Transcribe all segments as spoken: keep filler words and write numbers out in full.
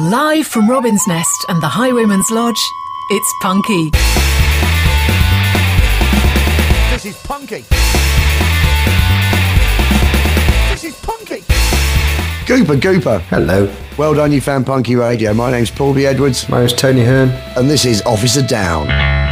Live from Robin's Nest and the Highwayman's Lodge, it's Punky. This is Punky. This is Punky. Gooper, Gooper. Hello. Well done, you found Punky Radio. My name's Paul B. Edwards. My name's Tony Hearn. And this is Officer Down.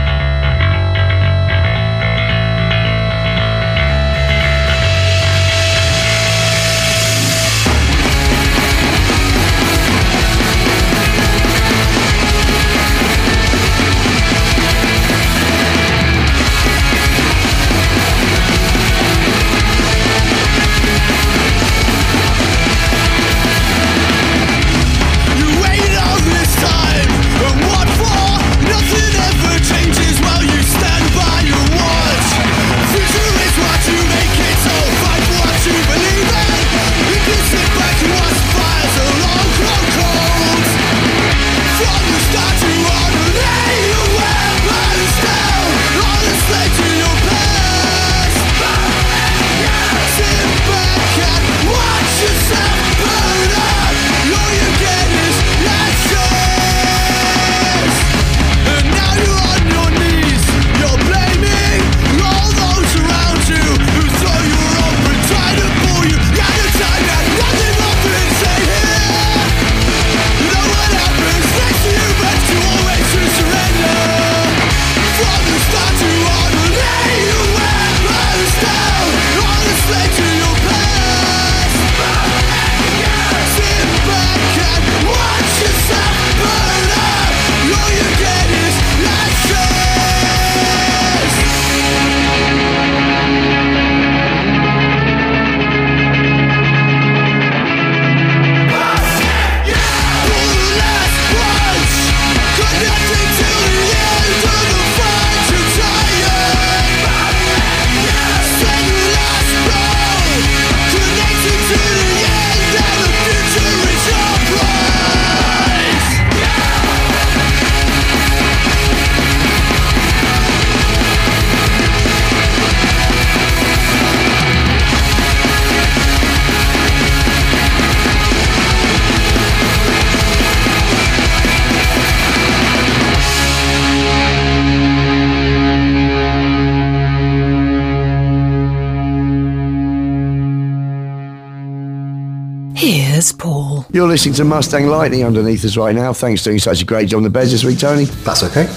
Here's Paul. You're listening to Mustang Lightning underneath us right now. Thanks for doing such a great job on the beds this week, Tony. That's okay.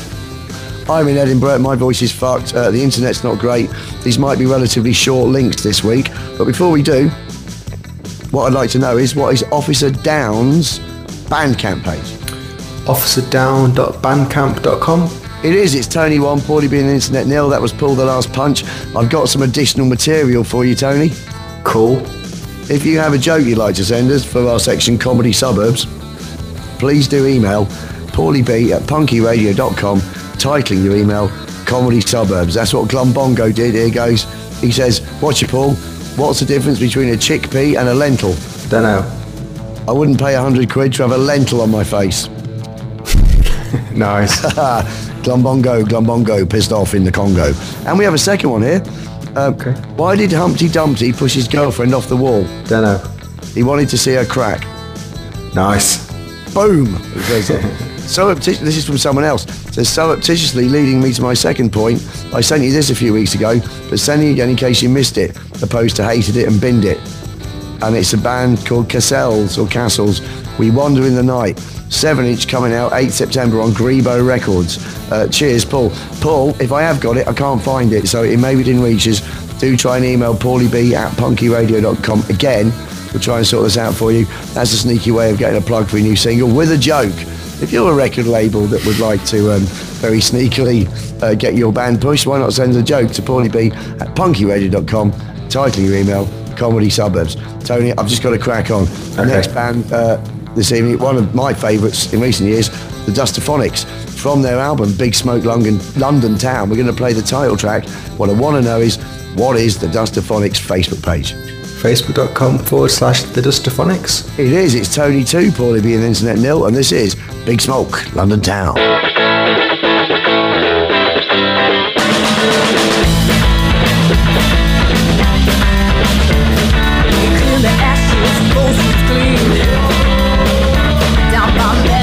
I'm in Edinburgh. My voice is fucked. Uh, the internet's not great. These might be relatively short links this week. But before we do, what I'd like to know is, what is Officer Down's Bandcamp page? officer down dot bandcamp dot com. It is. It's Tony one, Paulie being an internet nil. That was Paul the Last Punch. I've got some additional material for you, Tony. Cool. If you have a joke you'd like to send us for our section Comedy Suburbs, please do email paulieb at punky radio dot com, titling your email Comedy Suburbs. That's what Glumbongo did. Here goes. He says, "Watch it, Paul. What's the difference between a chickpea and a lentil?" Don't know. I wouldn't pay a hundred quid to have a lentil on my face. Nice. Glumbongo, Glumbongo, pissed off in the Congo. And we have a second one here. Uh, Okay. Why did Humpty Dumpty push his girlfriend off the wall? Don't know. He wanted to see her crack. Nice. Boom! It says, uh, surrepti- this is from someone else. It says, surreptitiously leading me to my second point. I sent you this a few weeks ago, but sending it again in case you missed it, opposed to hated it and binned it. And it's a band called Cassels or Castles. We Wander in the Night. Seven inch coming out eighth September on Grebo Records. Uh, cheers, Paul. Paul, if I have got it, I can't find it, so it maybe didn't reach us. Do try and email paulieb at punky radio dot com. Again, we'll try and sort this out for you. That's a sneaky way of getting a plug for a new single with a joke. If you're a record label that would like to um, very sneakily uh, get your band pushed, why not send a joke to paulieb at punky radio dot com, titling your email Comedy Suburbs. Tony, I've just got to crack on. The Okay. next band uh, this evening, one of my favourites in recent years, the Dustaphonics. From their album Big Smoke London, London Town, we're going to play the title track. What I want to know is, what is the Dustaphonics Facebook page? Facebook.com forward slash the Dustaphonics. It is. It's Tony two, Paulie being internet nil, and this is Big Smoke London Town. Clean the ashes, goes with clean. Down by me.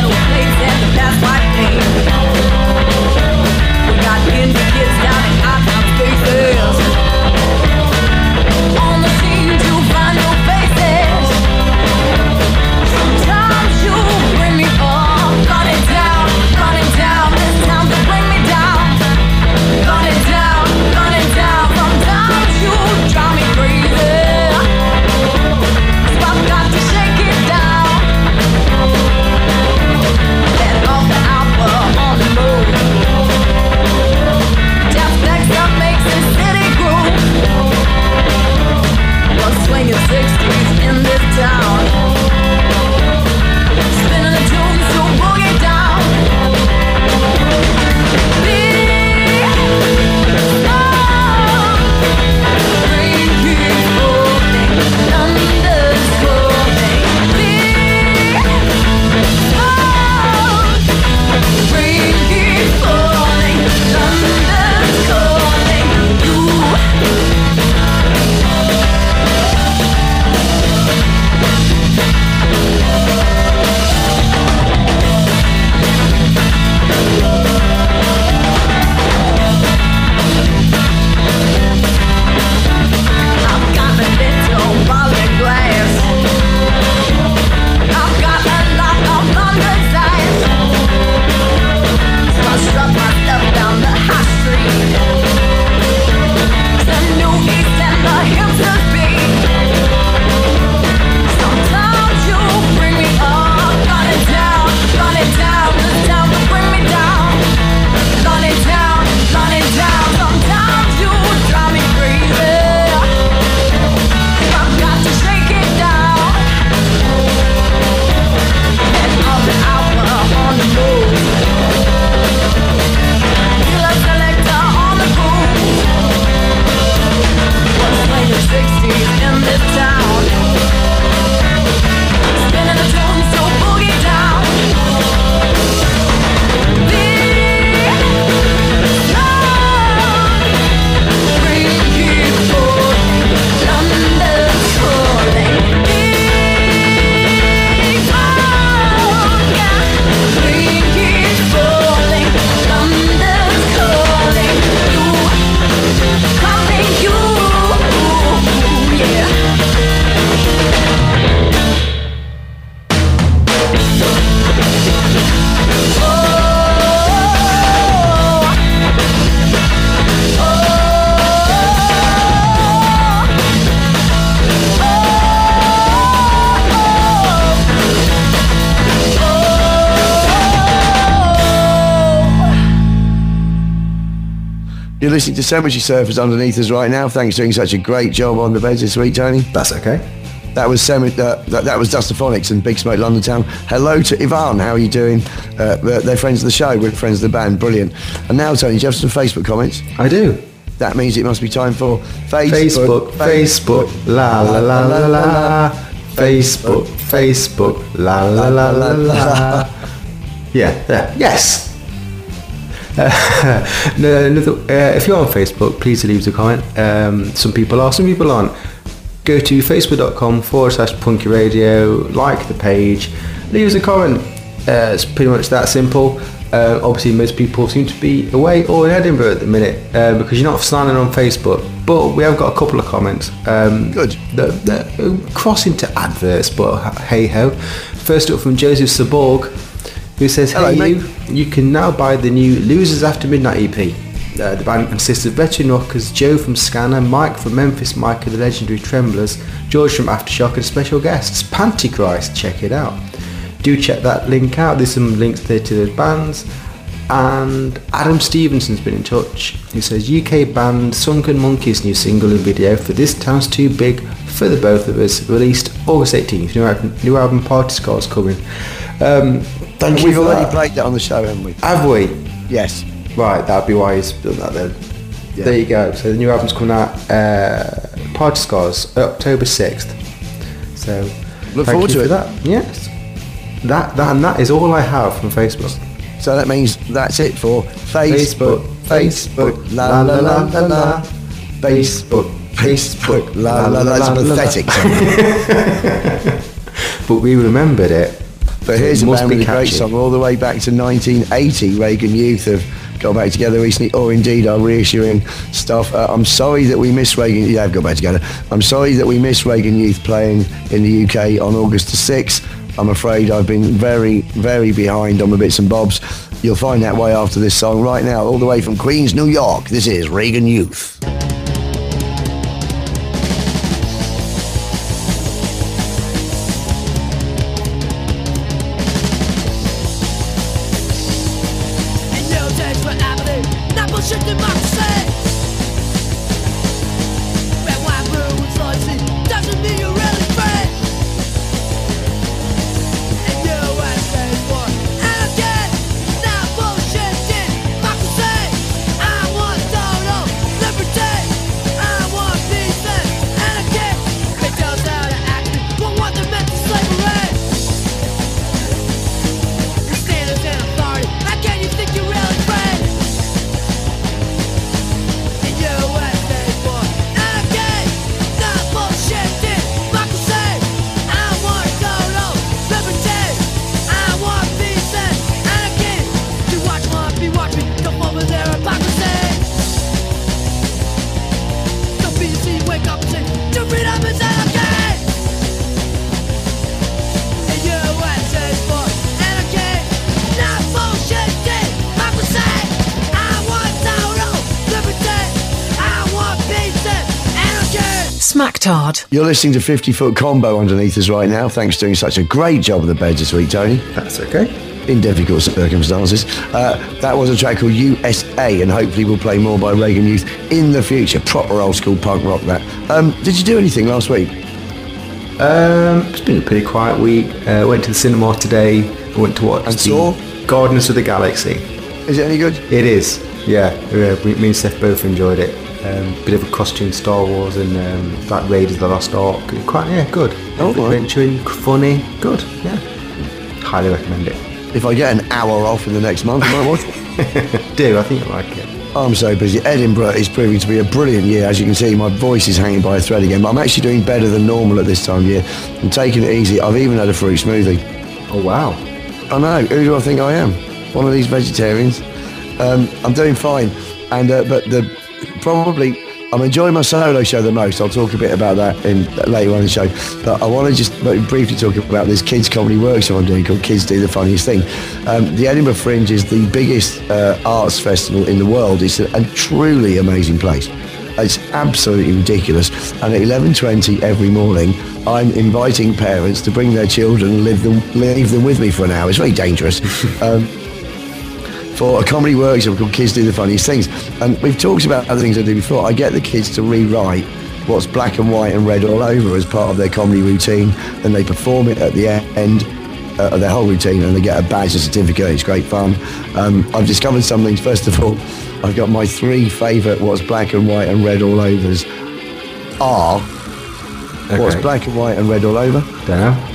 You're listening to Cemetery Surfers underneath us right now. Thanks for doing such a great job on the beds this week, Tony. That's okay. That was Sem- uh, that, that was Dustaphonics and Big Smoke London Town. Hello to Ivan. How are you doing? Uh, they're friends of the show. We're friends of the band. Brilliant. And now, Tony, do you have some Facebook comments? I do. That means it must be time for Facebook. Facebook, Facebook, la la la la la. Facebook, Facebook, la la la la la. Yeah, yeah, yes. Uh, no, another, uh, if you're on Facebook, please leave us a comment. Um, some people are, some people aren't. Go to facebook.com forward slash punky radio, like the page, leave us a comment. Uh, it's pretty much that simple. Uh, obviously, most people seem to be away or in Edinburgh at the minute uh, because you're not signing on Facebook. But we have got a couple of comments. Um, Good. That, that cross into adverts, but hey ho. First up from Joseph Saborg, who says, Hello, hey mate. you, you can now buy the new Losers After Midnight E P. Uh, the band consists of veteran rockers Joe from Scanner, Mike from Memphis Mike and the legendary Tremblers, George from Aftershock and special guests Pantychrist. Check it out. Do check that link out. There's some links there to the bands. And Adam Stevenson's been in touch. He says U K band Sunken Monkeys' new single and video for This Town's Too Big for the Both of Us, released August eighteenth. New album, new album Party Scars coming. Um, thank you We've for already that. played that on the show, haven't we? Have we? Yes. Right, that'd be why he's done that then. Yeah. There you go. So the new album's coming out, uh, Party Scars, October sixth. So Look thank forward you to for it. that. Yes. That, that and that is all I have from Facebook. So that means that's it for Facebook. Facebook, Facebook. La la la la la. Facebook. Facebook. La la la. That's pathetic. But we remembered it. But here's It a must band be with a great catchy. song all the way back to nineteen eighty. Reagan Youth have got back together recently, or indeed are reissuing stuff. Uh, I'm sorry that we missed Reagan. Yeah, I've got back together. I'm sorry that we missed Reagan Youth playing in the U K on August the sixth. I'm afraid I've been very, very behind on the bits and bobs. You'll find that way after this song right now, all the way from Queens, New York. This is Reagan Youth. In your days for apathy, not bullshit democracy. Red wine ruins loyalty, doesn't mean you're really free. In U S A for anarchy, not bullshit democracy. I want total liberty. I want peace and anarchy. They tell us how to act, but want them into slavery. Standards and authority, how can you think you're really free? In U S A for anarchy, not bullshit democracy. I want total liberty. I want peace and anarchy. To watch one, be watch me, come over their hypocrisy. Don't be deceived, wake up and say, to freedom is anarchy. In U S A for anarchy, not bullshit democracy. I want total liberty. I want peace and anarchy. Smacktard. You're listening to fifty foot Combo underneath us right now. Thanks for doing such a great job of the beds this week, Tony. That's okay. In difficult circumstances. Uh, that was a track called U S A, and hopefully we'll play more by Reagan Youth in the future. Proper old school punk rock, that. Um, did you do anything last week? Um, it's been a pretty quiet week. Uh, went to the cinema today. Went to watch And the saw? Guardians of the Galaxy. Is it any good? It is, yeah. yeah we, me and Seth both enjoyed it. Um, bit of a costume Star Wars and um, that Raiders of the Lost Ark. Quite, yeah, good. Oh, right. Adventuring, funny, good. Yeah, highly recommend it. If I get an hour off in the next month, I might watch it. Do I think you like it? I'm so busy. Edinburgh is proving to be a brilliant year. As you can see, my voice is hanging by a thread again, but I'm actually doing better than normal at this time of year. I'm taking it easy. I've even had a fruit smoothie. Oh wow! I know. Who do I think I am? One of these vegetarians. Um, I'm doing fine, and uh, but the probably I'm enjoying my solo show the most. I'll talk a bit about that in later on in the show. But I want to just briefly talk about this kids comedy workshop I'm doing called Kids Do the Funniest Thing. Um, the Edinburgh Fringe is the biggest uh, arts festival in the world. It's a, a truly amazing place. It's absolutely ridiculous. And at eleven twenty every morning, I'm inviting parents to bring their children and leave them, leave them with me for an hour. It's very dangerous. um, for a comedy workshop called Kids Do the Funniest Things. And we've talked about other things I do before. I get the kids to rewrite what's black and white and red all over as part of their comedy routine, and they perform it at the end uh, of their whole routine, and they get a badge and certificate. It's great fun. Um, I've discovered some things. First of all, I've got my three favourite what's black and white and red all overs are okay. What's black and white and red all over? Don't know.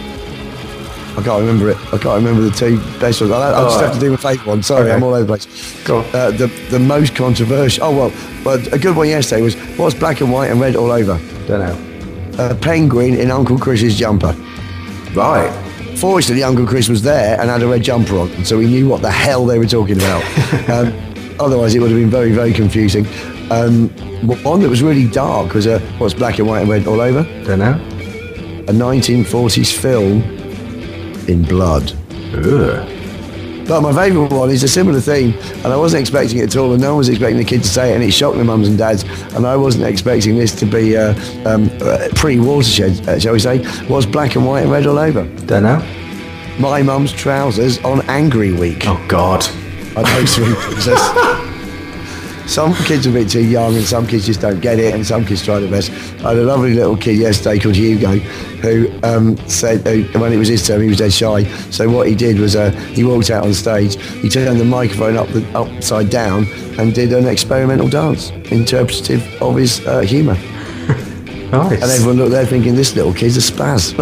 I can't remember it. I can't remember the two best ones. I, I just right. have to do my favourite one. Sorry, okay. I'm all over the place. Go on. Uh, the the most controversial. Oh well, well, a good one yesterday was what's black and white and red all over? Don't know. A penguin in Uncle Chris's jumper. Right. Fortunately, Uncle Chris was there and had a red jumper on, so he knew what the hell they were talking about. um, otherwise, it would have been very, very confusing. Um, one that was really dark was a what's black and white and red all over? Don't know. A nineteen forties film in blood. Ugh. But my favourite one is a similar theme, and I wasn't expecting it at all, and no one was expecting the kid to say it, and it shocked the mums and dads, and I wasn't expecting this to be uh, um, uh, pre-watershed, uh, shall we say. What's black and white and red all over? Don't know. My mum's trousers on Angry Week. Oh, God. I know three things. Some kids are a bit too young, and some kids just don't get it, and some kids try their best. I had a lovely little kid yesterday called Hugo, who um, said uh, when it was his turn, he was dead shy. So what he did was uh, he walked out on stage, he turned the microphone up the, upside down, and did an experimental dance, interpretative of his uh, humour. Nice. And everyone looked there thinking, this little kid's a spaz.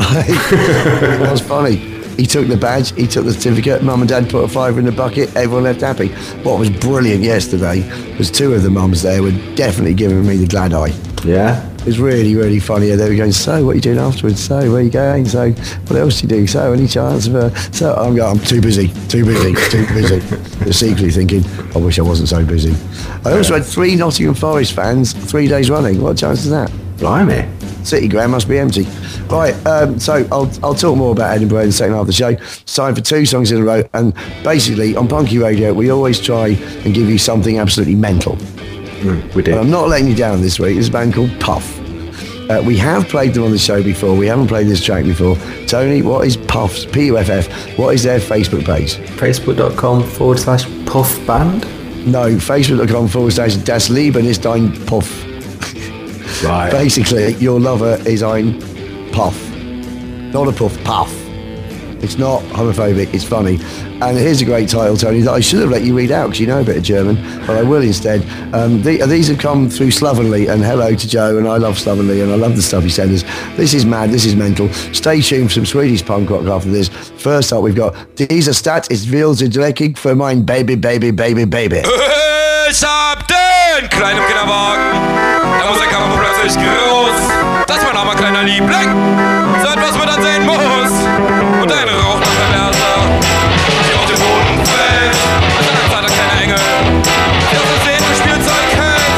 It was funny. He took the badge, he took the certificate, mum and dad put a fiver in the bucket, everyone left happy. What was brilliant yesterday was two of the mums there were definitely giving me the glad eye. Yeah. It was really, really funny. They were going, so what are you doing afterwards? So where are you going? So what else do you do? So any chance of a... So I'm going, I'm too busy, too busy, too busy. They're secretly thinking, I wish I wasn't so busy. I also had three Nottingham Forest fans three days running. What chance is that? Blimey. City Ground must be empty. Right, um, so I'll I'll talk more about Edinburgh in the second half of the show. It's time for two songs in a row, and basically on Punky Radio we always try and give you something absolutely mental. Mm, we did. And I'm not letting you down this week. There's a band called Puff. Uh, we have played them on the show before. We haven't played this track before. Tony, what is Puff's, P U F F, what is their Facebook page? Facebook.com forward slash Puff Band? No, Facebook.com forward slash Das Leben ist ein Puff. Right. Basically, your lover is ein Puff. Not a puff, Puff. It's not homophobic, it's funny. And here's a great title, Tony, that I should have let you read out because you know a bit of German, but I will instead. Um, the, these have come through Slovenly, and hello to Joe, and I love Slovenly, and I love the stuff he sends us. This is mad, this is mental. Stay tuned for some Swedish punk rock after this. First up, we've got Dieser Stadt ist viel zu dreckig für mein Baby, Baby, Baby, Baby. Ich hab den kleinen Kinderwagen. Der Musiker war plötzlich groß. Das war aber kleiner Liebling. So etwas man dann sehen muss. Und ein Rauch nach der Wärter, die auf den Boden fällt. Und dann hat er keine Engel, die aus Versehen für Spielzeug hält.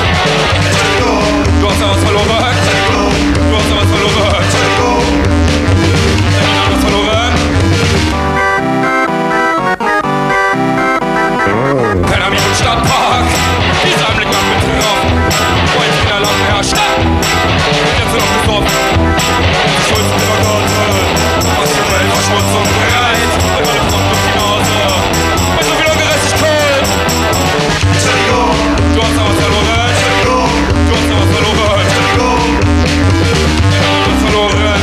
Du hast da was verloren. Du hast da was verloren. Jemand hat was verloren. Keiner wie im Stadtpark. Dieser Anblick macht mich betroffen. Wo ein Kinder lang herrscht. Und jetzt noch getroffen. Die Schuld ist vergotten. Was für Welt Verschmutzung bereit. Und meine Front durch die Nase. Mit so viel Ungerechtigkeit. Du hast da was verloren. Du hast da was verloren. Jemand hat was verloren.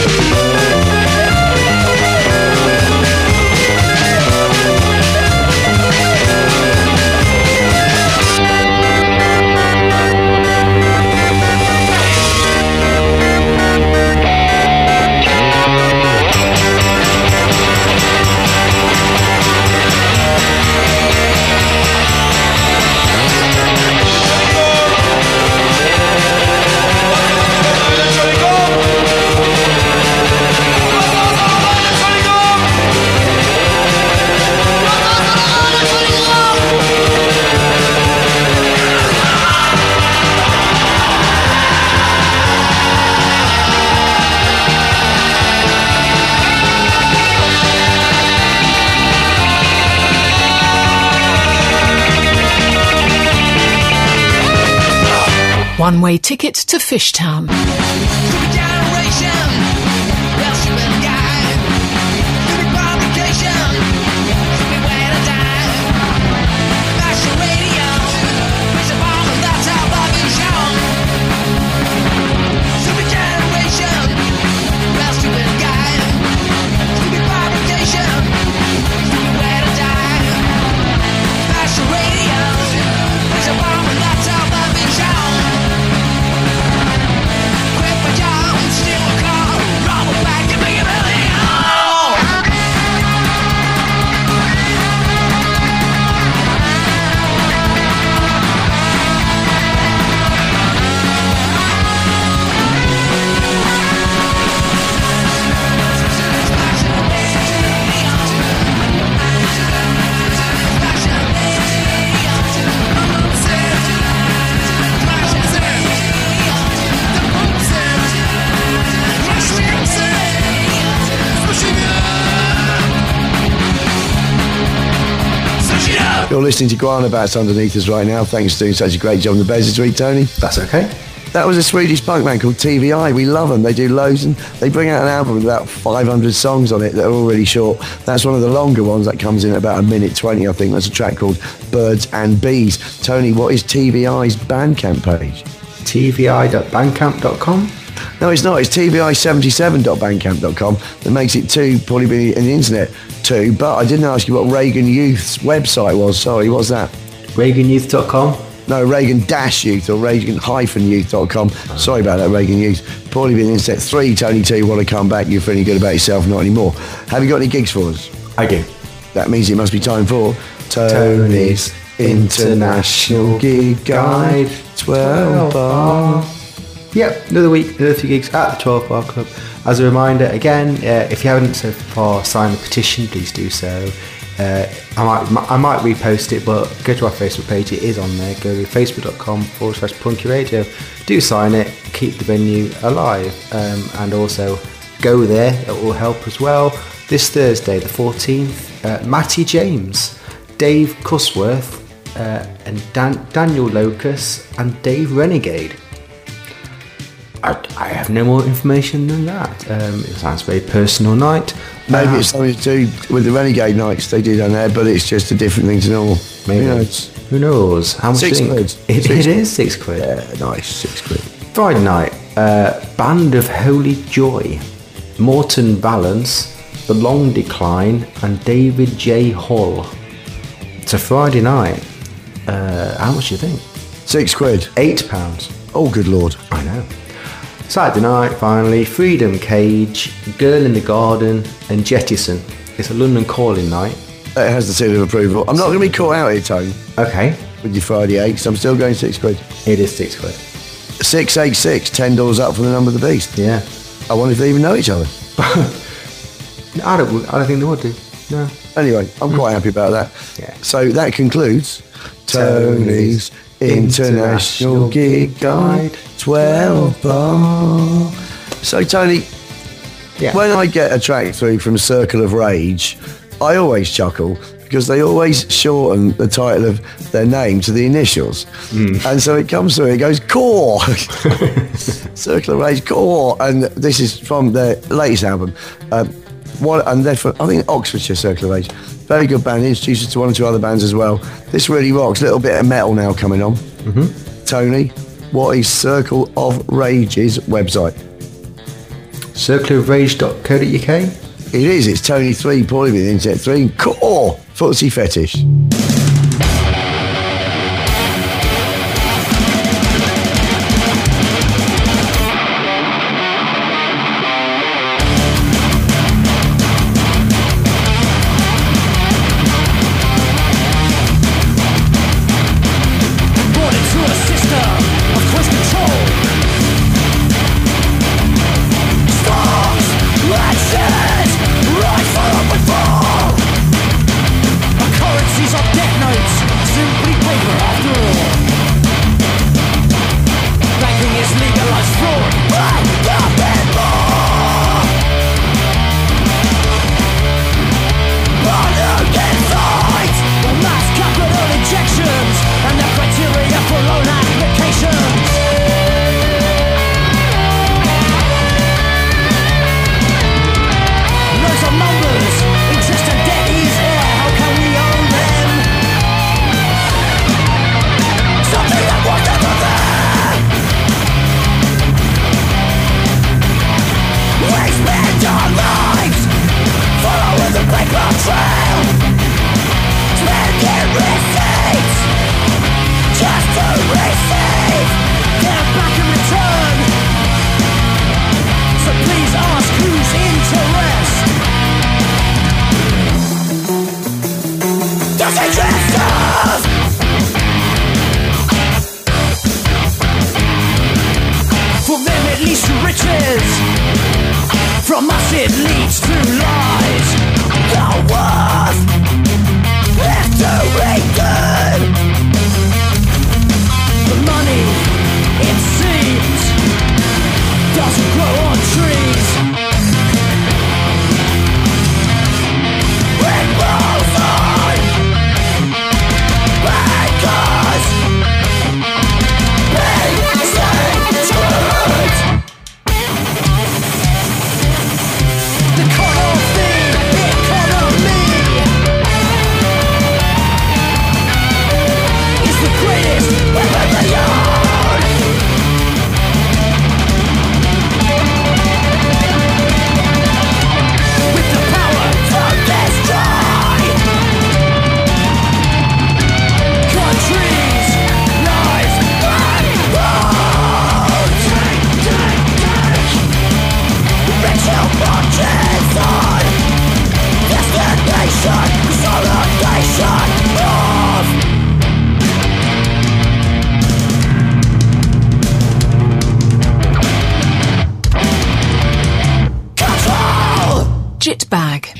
One-way ticket to Fishtown. You're listening to Guana Bats underneath us right now. Thanks for doing such a great job on the Bez this week, Tony. That's okay. That was a Swedish punk band called T V I. We love them. They do loads, and they bring out an album with about five hundred songs on it that are all really short. That's one of the longer ones that comes in at about a minute twenty, I think. That's a track called Birds and Bees. Tony, what is T V I's Bandcamp page? T V I dot bandcamp dot com. No, it's not. It's T V I seventy-seven dot bandcamp dot com. That makes it two, probably been in the internet too. But I didn't ask you what Reagan Youth's website was. Sorry, what's that? Reagan Youth dot com. No, Reagan-Youth or Reagan-Youth dot com. Sorry about that, Reagan Youth. Probably been in set three, Tony T. Want to come back? You're feeling good about yourself? Not anymore. Have you got any gigs for us? I do. That means it must be time for Tony's International Gig Guide twelve bar. Yep, another week, another few gigs at the twelve Bar Club. As a reminder, again, uh, if you haven't so far signed the petition, please do so. Uh, I might I might repost it, but go to our Facebook page, it is on there. Go to facebook.com forward slash punky radio. Do sign it, keep the venue alive, um, and also go there, it will help as well. This Thursday, the fourteenth, uh, Matty James, Dave Cusworth, uh, and Dan- Daniel Locus, and Dave Renegade. I, I have no more information than that. Um, it sounds very personal night. Maybe Uh, it's something to do with the Renegade nights they do down there, but it's just a different thing to normal. Maybe. Who knows? Who knows? How much Six do you think? quid. It, Six it is six quid. Yeah, nice, six quid. Friday night, uh, Band of Holy Joy, Morton Valance, The Long Decline, and David J. Hull. It's a Friday night. Uh, how much do you think? Six quid. Eight pounds. Oh, good lord. I know. Saturday night, finally, Freedom Cage, Girl in the Garden, and Jettison. It's a London Calling night. It has the seal of approval. I'm not going to be caught out here, Tony, Okay, with your Friday eights. I'm still going six quid. it is six quid. Six eight six, ten dollars up from the number of the beast. Yeah. I wonder if they even know each other. I don't. I don't think they would do. No. Anyway, I'm quite happy about that. Yeah. So that concludes Tony's International Gig Guide twelve bar. So Tony, Yeah. when I get a track through from Circle of Rage, I always chuckle because they always shorten the title of their name to the initials. And so it comes through, it goes Core. Circle of Rage, Core. And this is from their latest album. Um, What, and they're from, I think, Oxfordshire, Circle of Rage. Very good band, introduced us to one or two other bands as well. This really rocks. A little bit of metal now coming on. Mm-hmm. Tony, what is Circle of Rage's website? circle of rage dot co dot uk. It is, it's Tony three, probably with Internet three. Core, Footsie Fetish. Born into a system of close control. Stars, lashes, rise for up and fall. A currencies of death notes, simply paper after all. Banking is legalized fraud, but nothing more. But who decides the mass capital injections and the criteria for loan applications? Loads of numbers, interest and debt is air. How can we own them? Something that was never there. We spend our lives following the paper trail, spending receipts just to receive them back in return. So please ask whose interest does interest serve? From them it leads to riches, from us it leads to lies. The worth is doing good. The money, it seems, doesn't grow on trees. It moves on.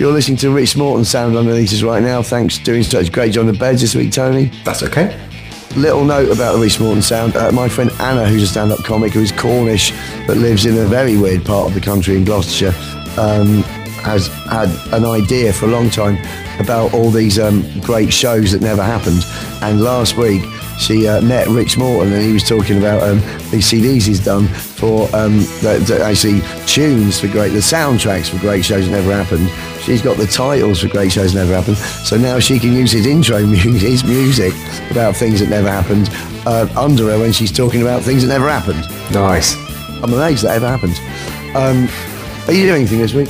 You're listening to Rich Morton's sound underneath us right now. Thanks for doing such a great job on the beds this week, Tony. That's okay. Little note about the Rich Morton sound. Uh, my friend Anna, who's a stand-up comic who is Cornish but lives in a very weird part of the country in Gloucestershire, um, has had an idea for a long time about all these um, great shows that never happened. And last week she uh, met Rich Morton, and he was talking about um, these C Ds he's done for um, the, the, actually tunes for great, the soundtracks for great shows that never happened. She's got the titles for great shows that never happened, so now she can use his intro music, his music about things that never happened uh, under her when she's talking about things that never happened. Nice. I'm amazed that ever happened. Um, are you doing anything this week?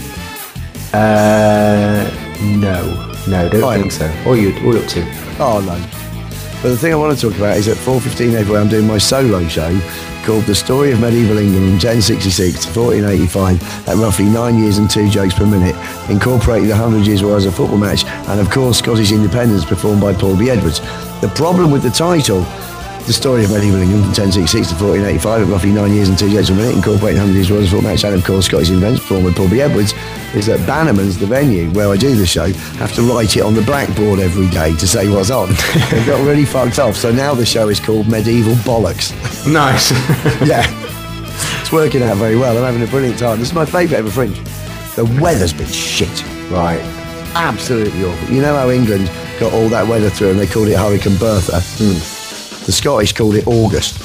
Uh, no, no, don't Fine. think so. What are you, what are you up to? Oh no. But the thing I want to talk about is at four fifteen everywhere I'm doing my solo show called The Story of Medieval England from ten sixty-six to fourteen eighty-five at roughly nine years and two jokes per minute, incorporating the hundred years war as a football match and of course Scottish independence performed by Paul B. Edwards. The problem with the title, The Story of Medieval England from ten sixty-six to fourteen eighty-five at roughly nine years and two jokes per minute, incorporating one hundred years war as a football match and of course Scottish independence performed by Paul B. Edwards, is that Bannerman's, the venue where I do the show, have to write it on the blackboard every day to say what's on. They got really fucked off, so now the show is called Medieval Bollocks. Nice. Yeah, it's working out very well. I'm having a brilliant time. This is my favourite ever Fringe. The weather's been shit. Right. Absolutely awful. You know how England got all that weather through and they called it Hurricane Bertha? Mm. The Scottish called it August.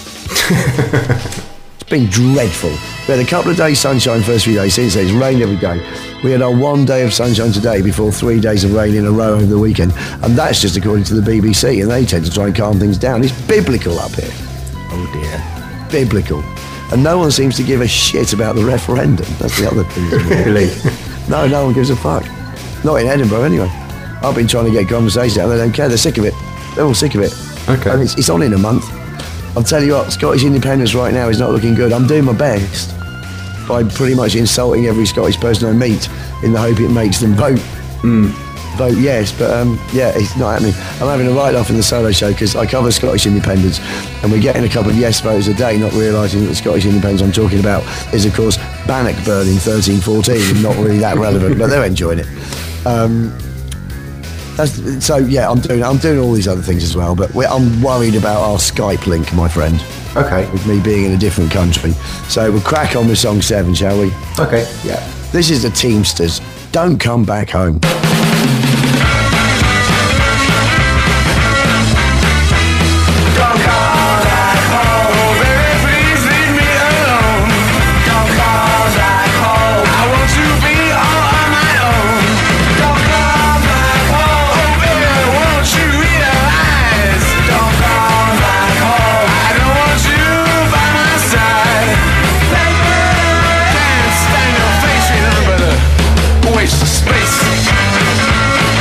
It's been dreadful. We had a couple of days sunshine first few days. Since then it's rained every day. We had our one day of sunshine today before three days of rain in a row over the weekend, and that's just according to the B B C, and they tend to try and calm things down. It's biblical up here. Oh dear. Biblical. And no one seems to give a shit about the referendum. That's the other thing. Really? No, no one gives a fuck. Not in Edinburgh anyway. I've been trying to get conversations out, they don't care. They're sick of it. They're all sick of it. Okay. And it's, it's on in a month. I'll tell you what, Scottish independence right now is not looking good. I'm doing my best by pretty much insulting every Scottish person I meet in the hope it makes them vote. Mm. Vote yes, but um, yeah, it's not happening. I'm having a write-off in the solo show because I cover Scottish independence, and we're getting a couple of yes votes a day, not realising that the Scottish independence I'm talking about is, of course, Bannockburn in thirteen fourteen, and not really that relevant, but they're enjoying it. Um, that's, so yeah, I'm doing I'm doing all these other things as well, but we're, I'm worried about our Skype link, my friend. Okay. With me being in a different country, so we'll crack on with song seven, shall we? Okay. Yeah. This is the Teamsters. Don't come back home. Waste of space.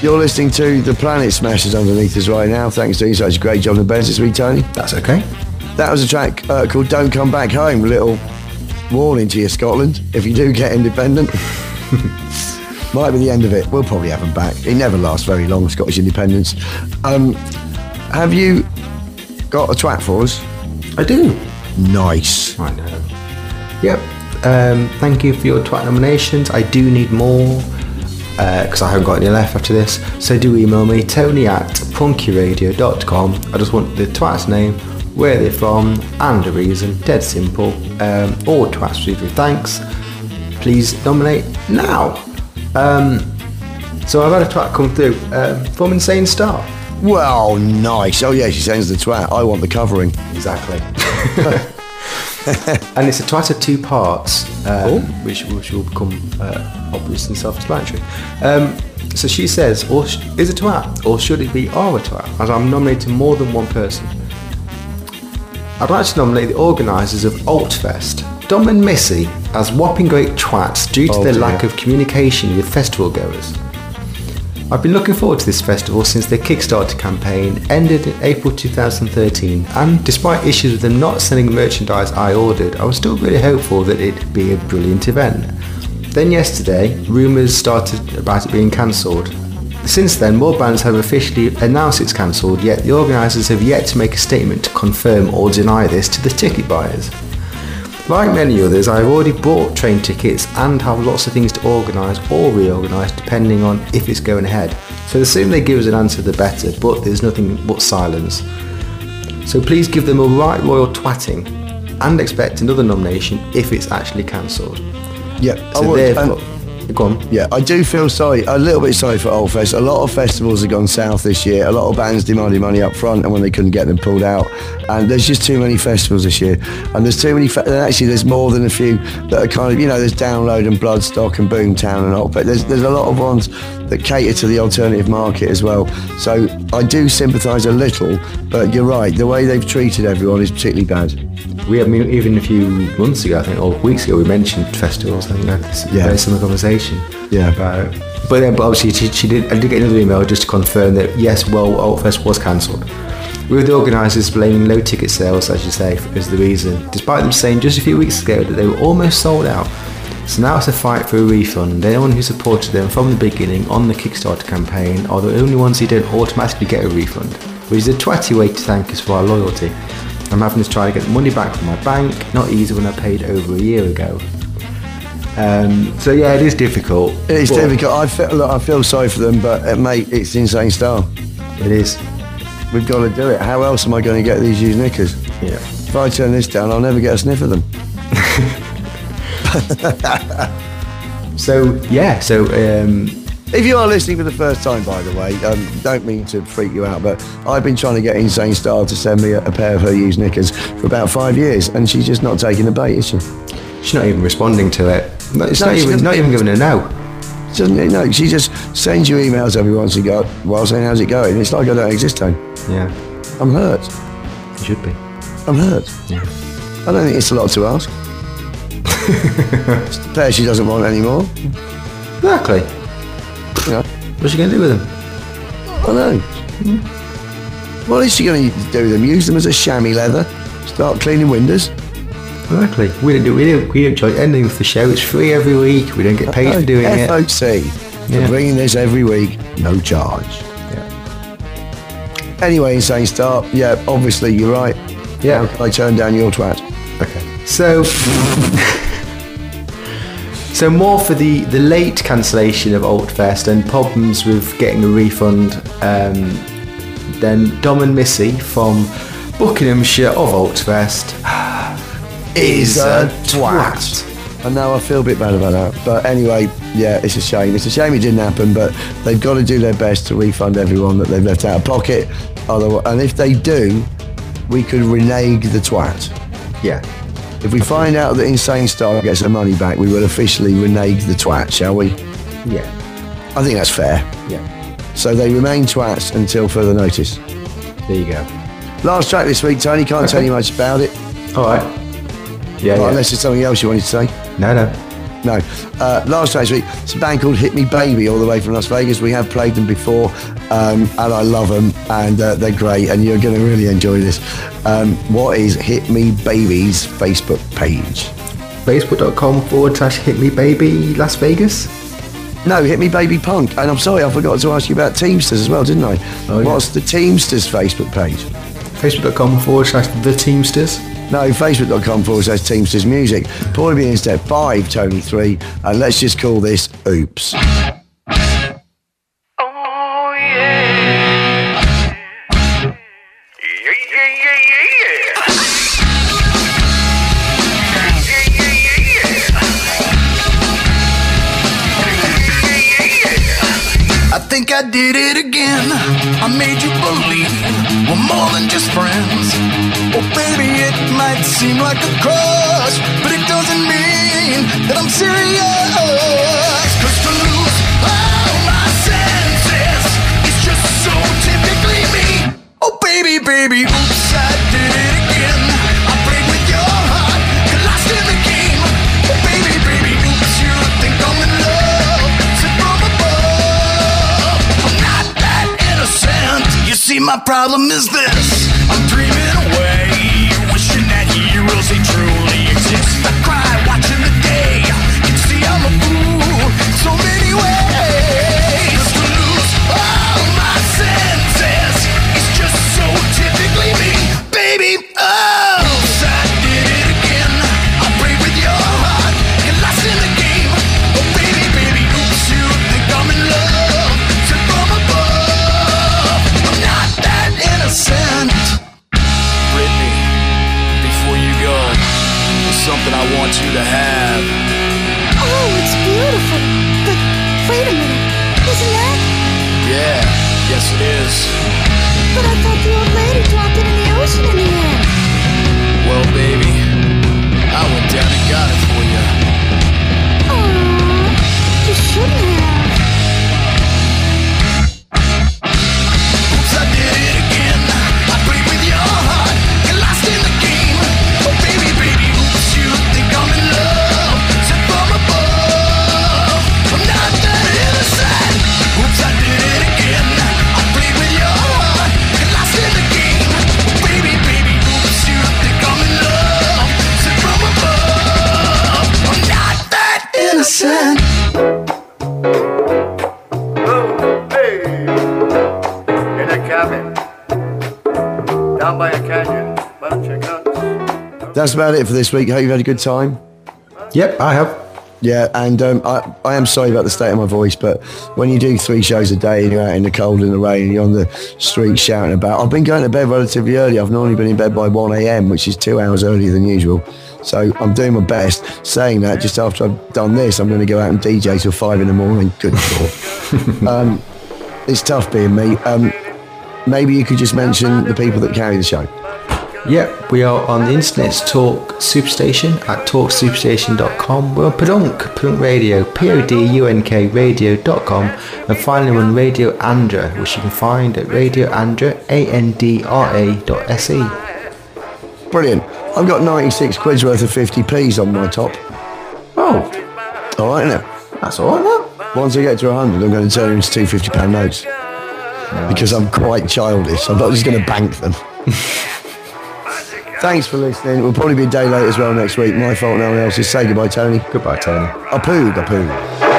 You're listening to the Planet Smashers underneath us right now. Thanks for doing such a great job in the beds this week, Tony. That's okay. That was a track uh, called Don't Come Back Home. A little warning to you, Scotland. If you do get independent, might be the end of it. We'll probably have them back. It never lasts very long, Scottish independence. Um, have you got a twat for us? I do. Nice. I know. Yep. Um, thank you for your twat nominations. I do need more because uh, I haven't got any left after this. So do email me, Tony at punkyradio dot com. I just want the twat's name, where they're from, and a reason. Dead simple. Um, all twats received with thanks. Please nominate now. Um, so I've had a twat come through um, from Insane Star. Well, nice. Oh yeah, she sends the twat. I want the covering. Exactly. And it's a twat of two parts, um, which, which will become uh, obvious and self-explanatory. Um, so she says, or sh- is a twat, or should it be are a twat? As I'm nominating more than one person. I'd like to nominate the organisers of Altfest, Dom and Missy, as whopping great twats due to Oh, their dear. lack of communication with festival goers. I've been looking forward to this festival since their Kickstarter campaign ended in April two thousand thirteen, and despite issues with them not selling merchandise I ordered, I was still really hopeful that it'd be a brilliant event. Then yesterday, rumours started about it being cancelled. Since then, more bands have officially announced it's cancelled, yet the organisers have yet to make a statement to confirm or deny this to the ticket buyers. Like many others, I have already bought train tickets and have lots of things to organise or reorganise depending on if it's going ahead. So the sooner they give us an answer the better, but there's nothing but silence. So please give them a right royal twatting and expect another nomination if it's actually cancelled. Yeah, I So would. therefore, And- go on. Yeah, I do feel sorry, a little bit sorry for Oldfest. A lot of festivals have gone south this year. A lot of bands demanded money up front, and when they couldn't get them, pulled out. And there's just too many festivals this year. And there's too many, fe- and actually there's more than a few that are kind of, you know, there's Download and Bloodstock and Boomtown and all, but there's, there's a lot of ones that cater to the alternative market as well. So I do sympathise a little, but you're right, the way they've treated everyone is particularly bad. We, I mean, even a few months ago, I think, or weeks ago, we mentioned festivals. I think we had this Yeah. very similar conversation Yeah. about it. But then, but obviously, she, she did. I did get another email just to confirm that yes, well, Altfest was cancelled, with the organisers blaming low ticket sales, as you say, as the reason, despite them saying just a few weeks ago that they were almost sold out. So now it's a fight for a refund. Anyone who supported them from the beginning on the Kickstarter campaign are the only ones who don't automatically get a refund, which is a twatty way to thank us for our loyalty. I'm having to try to get the money back from my bank, not easy when I paid over a year ago. Um, so yeah, it is difficult. It's but difficult. I feel, look, I feel sorry for them, but uh, mate, it's Insane Star. It is. We've got to do it. How else am I going to get these used knickers? Yeah. If I turn this down, I'll never get a sniff of them. So yeah, so um, If you are listening for the first time, by the way, um, don't mean to freak you out, but I've been trying to get Insane Star to send me a, a pair of her used knickers for about five years, and she's just not taking the bait, is she? she's not even responding to it. No, it's No, not she even doesn't not even giving a no. She doesn't, no, she just sends you emails every once in a while while saying, how's it going? It's like I don't exist, Tone. Yeah, I'm hurt. it should be. I'm hurt. Yeah. I don't think it's a lot to ask. It's a pair she doesn't want anymore. Exactly. You know, What's she going to do with them? I know. What is she going to do with them? Use them as a chamois leather? Start cleaning windows? Exactly. We don't do. We don't. We don't charge anything for the show. It's free every week. We don't get paid for doing F O it. C Yeah. for bringing this every week, no charge. Yeah. Anyway, Insane Star, yeah, obviously you're right. Yeah. I turned down your twat. Okay. So. So more for the, the late cancellation of Altfest and problems with getting a refund um, than Dom and Missy from Buckinghamshire of Altfest is a twat. I know, I feel a bit bad about that. But anyway, yeah, it's a shame. It's a shame it didn't happen, but they've got to do their best to refund everyone that they've left out of pocket. Otherwise, and if they do, we could renege the twat. Yeah. If we find out that Insane Star gets her money back, we will officially renege the twat, shall we? Yeah. I think that's fair. Yeah. So they remain twats until further notice. There you go. Last track this week, Tony. Can't tell you much about it. All right. Yeah. Right, yeah. unless there's something else you wanted to say. No, no. No. Uh, last track this week, it's a band called Hit Me Baby, all the way from Las Vegas. We have played them before, um, and I love them, and uh, they're great, and you're going to really enjoy this. Um, what is Hit Me Baby's Facebook page? Facebook.com forward slash Hit Me Baby Las Vegas. No, Hit Me Baby Punk. And I'm sorry, I forgot to ask you about Teamsters as well, didn't I? Oh, yeah. What's the Teamsters Facebook page? Facebook.com forward slash The Teamsters. No, Facebook.com forward slash Teamsters Music. Paulie B instead, five, Tony three. And let's just call this Oops. I think I did it again. I made you believe we're more than just friends. Oh baby, it might seem like a crush, but it doesn't mean that I'm serious. Cause to lose all my senses is just so typically me. Oh baby, baby, oops, I did it again. I played with your heart, got lost in the game. Oh baby, baby, oops, you think I'm in love, sent from above. I'm not that innocent. You see, my problem is this: I'm dreaming away, wishing that heroes they truly exist. I cry watching the day. Can see I'm a fool in so many ways. To lose all my senses is just so typically me, baby. Oh, I did it again. I played with your heart, get lost in the game. Oh baby, baby, oops, you think I'm in love, sent from above. I'm not that innocent. Brittany, before you go, there's something I want you to have. Oh, it's beautiful. But wait a minute. Isn't that? Yeah, yes it is. But I thought the old lady dropped it in the ocean in the end. Well, baby, I went down and got it for you. Aww, you shouldn't have. Oops, I did it again. I played with your heart, get lost in the game. Oh baby, baby, oops, you think I'm in love, sent from above. I'm not that innocent. Oops, I did it again. I played with your heart, get lost in the game. Oh baby, baby, oops, you think I'm in love, sent from above. I'm not that innocent. In a cabin, down by a canyon, bunch of nuts. That's about it for this week. Hope you've had a good time. Yep, I have. Yeah, and um, I, I am sorry about the state of my voice, but when you do three shows a day and you're out in the cold and the rain and you're on the street shouting about, I've been going to bed relatively early. I've normally been in bed by one a.m, which is two hours earlier than usual. So I'm doing my best. Saying that, just after I've done this, I'm going to go out and D J till five in the morning. Good God. um, it's tough being me. Um, maybe you could just mention the people that carry the show. Yep, we are on the internet's Talk Superstation at talk superstation dot com. We're on Podunk, Podunk Radio, P O D U N K radio dot com, and finally on Radio Andra, which you can find at Radio Andra, A N D R A dot S E. Brilliant. I've got ninety-six quid's worth of fifty p's on my top. Oh, All right, isn't it? that's all right, that. Once I get to one hundred, I'm going to turn them into two fifty pound notes. Because I'm quite childish. I'm not just going to bank them. Thanks for listening. We'll probably be a day late as well next week. My fault, no one else's. Say goodbye, Tony. Goodbye, Tony. I pooed, I pooed.